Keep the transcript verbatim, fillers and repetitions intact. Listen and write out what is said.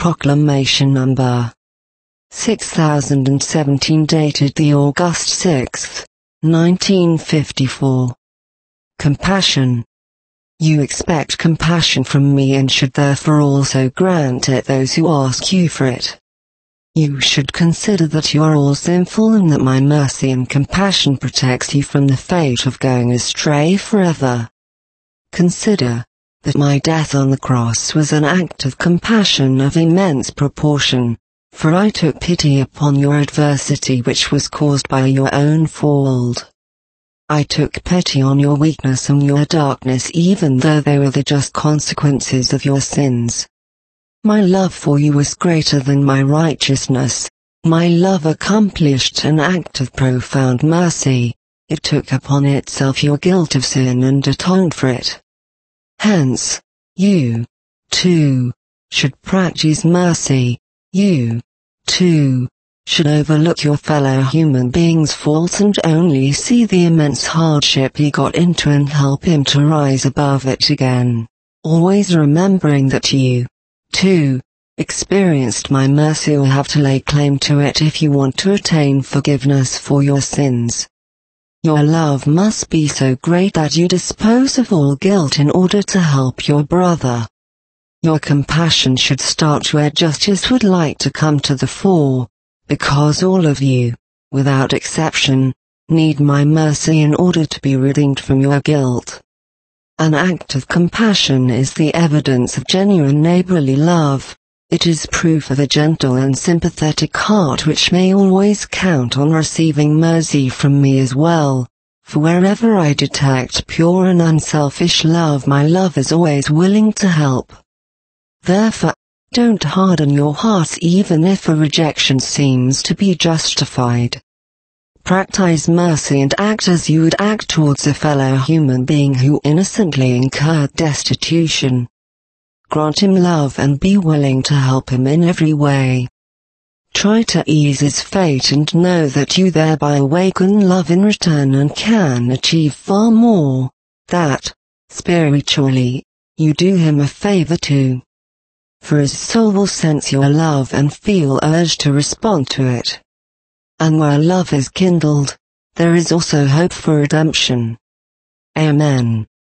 Proclamation number six thousand seventeen, dated the August sixth, nineteen fifty-four. Compassion. You expect compassion from me and should therefore also grant it those who ask you for it. You should consider that you are all sinful and that my mercy and compassion protects you from the fate of going astray forever. Consider that my death on the cross was an act of compassion of immense proportion, for I took pity upon your adversity which was caused by your own fault. I took pity on your weakness and your darkness, even though they were the just consequences of your sins. My love for you was greater than my righteousness. My love accomplished an act of profound mercy. It took upon itself your guilt of sin and atoned for it. Hence, you, too, should practice mercy. You, too, should overlook your fellow human being's faults and only see the immense hardship he got into and help him to rise above it again, always remembering that you, too, experienced my mercy or have to lay claim to it if you want to attain forgiveness for your sins. Your love must be so great that you dispose of all guilt in order to help your brother. Your compassion should start where justice would like to come to the fore, because all of you, without exception, need my mercy in order to be redeemed from your guilt. An act of compassion is the evidence of genuine neighborly love. It is proof of a gentle and sympathetic heart which may always count on receiving mercy from me as well, for wherever I detect pure and unselfish love, my love is always willing to help. Therefore, don't harden your hearts even if a rejection seems to be justified. Practice mercy and act as you would act towards a fellow human being who innocently incurred destitution. Grant him love and be willing to help him in every way. Try to ease his fate and know that you thereby awaken love in return and can achieve far more, that, spiritually, you do him a favor too. For his soul will sense your love and feel urged to respond to it. And where love is kindled, there is also hope for redemption. Amen.